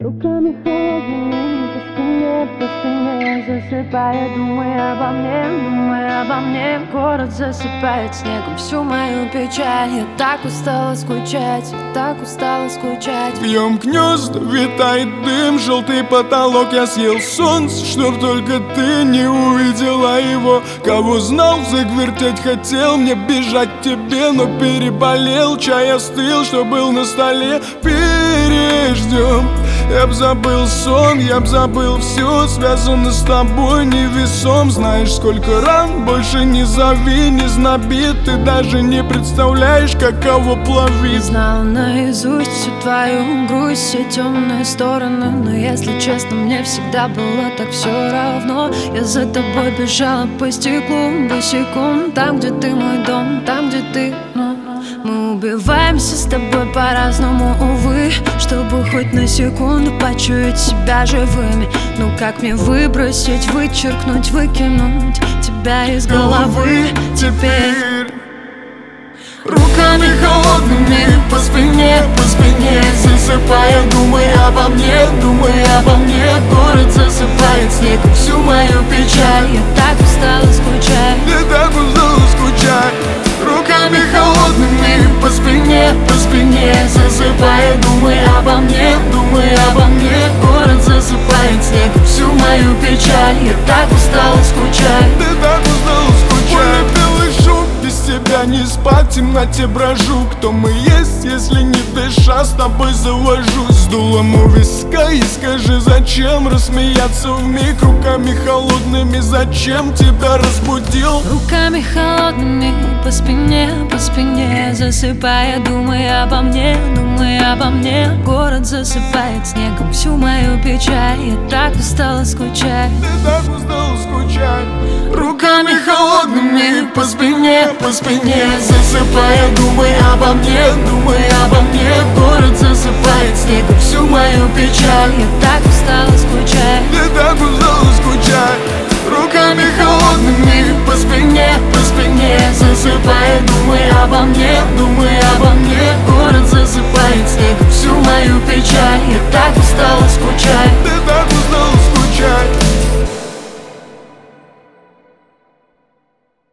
Руками холодными по спине засыпая, думая обо мне. Город засыпает снегом всю мою печаль. Я так устала скучать, Вьем гнезда, витает дым, желтый потолок. Я съел солнце, чтоб только ты не увидела его. Кого знал, загвертеть хотел, мне бежать к тебе, но переболел. Чай остыл, что был на столе, переждем. Я б забыл сон, я б забыл все, связано с тобой невесом. Знаешь, сколько ран, больше не зови, не знобит. Ты даже не представляешь, каково плавить. Знала наизусть всю твою грусть, все темные стороны. Но если честно, мне всегда было так все равно. Я за тобой бежала по стеклу босиком. Там, где ты мой дом, там, где ты, мы убиваемся с тобой по-разному, увы. Чтобы хоть на секунду почуять себя живыми. Ну как мне выбросить, вычеркнуть, выкинуть тебя из головы теперь? Руками холодными по спине, засыпая, думая обо мне. Город засыпает снегом всю мою печаль. Я так устала скучать, Руками холодными по спине, засыпая, думая обо мне. Город засыпает снегом всю мою печаль. Я так устала скучать, Больно белый шум, без тебя не спать, в темноте брожу. Кто мы есть, если не дыша, с тобой завожусь. С дулом у виска и скажи, зачем рассмеяться вмиг? Руками холодными, зачем тебя разбудил? руками холодными по спине, засыпая, думая обо мне. Город засыпает снегом всю мою печаль. Я так устала скучать, Руками холодными по спине, засыпая, думая обо мне. Город засыпает снегом всю мою печаль. я так устала скучать, Руками холодными по спине, засыпая, думая обо мне. Город засыпает